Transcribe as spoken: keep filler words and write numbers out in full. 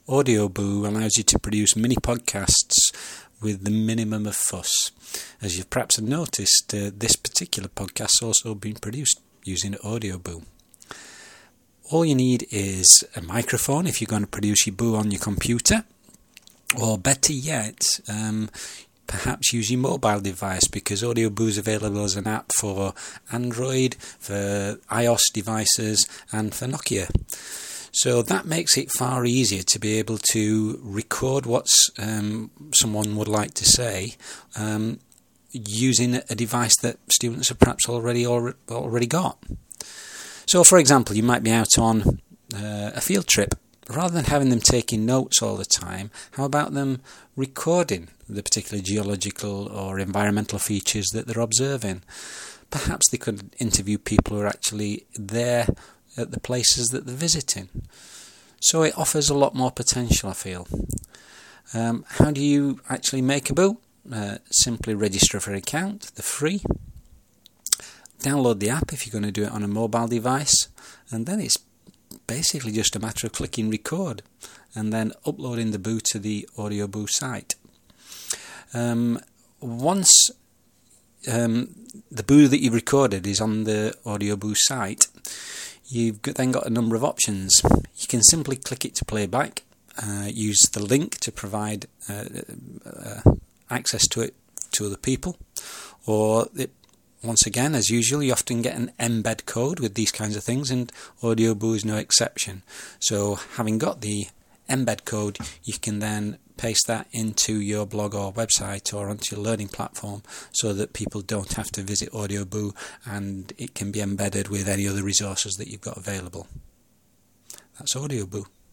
Audioboo allows you to produce mini podcasts with the minimum of fuss. As you've perhaps noticed, uh, this particular podcast has also been produced using Audioboo. All you need is a microphone if you're going to produce your boo on your computer, or better yet, um, perhaps use your mobile device, because Audioboo is available as an app for Android, for iOS devices, and for Nokia. So that makes it far easier to be able to record what um, someone would like to say um, using a device that students have perhaps already or, already got. So, for example, you might be out on uh, a field trip. Rather than having them taking notes all the time, how about them recording the particular geological or environmental features that they're observing? Perhaps they could interview people who are actually there at the places that they're visiting. So it offers a lot more potential, I feel. Um, how do you actually make a boo? Uh, simply register for an account. They're free. Download the app if you're going to do it on a mobile device, and then it's basically just a matter of clicking record and then uploading the boo to the Audioboo site. Um, once um, the boo that you've recorded is on the Audioboo site, you've got, then got a number of options. You can simply click it to playback, uh, use the link to provide uh, uh, access to it to other people, or it, once again, as usual, you often get an embed code with these kinds of things, and Audioboo is no exception. So having got the embed code, you can then paste that into your blog or website or onto your learning platform so that people don't have to visit Audioboo, and it can be embedded with any other resources that you've got available. That's Audioboo.